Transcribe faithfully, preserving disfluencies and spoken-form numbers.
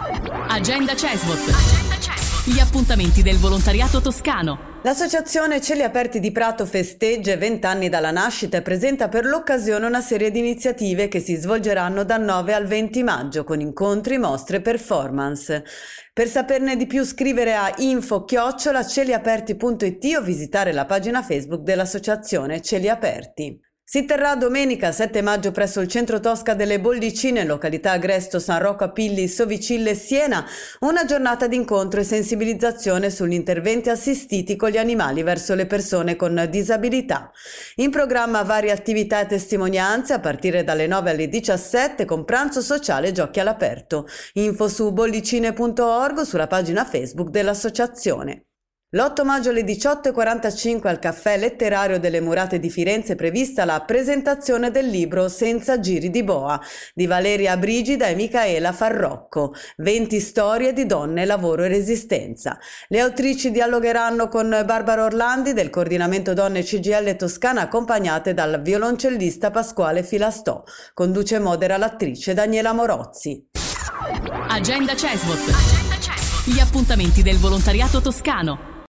Agenda Cesvot. Gli appuntamenti del volontariato toscano. L'Associazione Cieli Aperti di Prato festeggia i vent'anni dalla nascita e presenta per l'occasione una serie di iniziative che si svolgeranno dal nove al venti maggio con incontri, mostre e performance. Per saperne di più scrivere a info chiocciola cieliaperti punto it o visitare la pagina Facebook dell'Associazione Cieli Aperti. Si terrà domenica sette maggio presso il centro Tosca delle Bollicine, località Agresto, San Rocco Apilli, Sovicille e Siena, una giornata di incontro e sensibilizzazione sugli interventi assistiti con gli animali verso le persone con disabilità. In programma varie attività e testimonianze a partire dalle nove alle diciassette con pranzo sociale e giochi all'aperto. Info su bollicine punto org o sulla pagina Facebook dell'associazione. L'otto maggio alle diciotto e quarantacinque al Caffè Letterario delle Murate di Firenze è prevista la presentazione del libro Senza giri di boa di Valeria Brigida e Micaela Farrocco, venti storie di donne, lavoro e resistenza. Le autrici dialogheranno con Barbara Orlandi del Coordinamento Donne C G I L Toscana, accompagnate dal violoncellista Pasquale Filastò. Conduce e modera l'attrice Daniela Morozzi. Agenda Cesvot. Gli appuntamenti del volontariato toscano.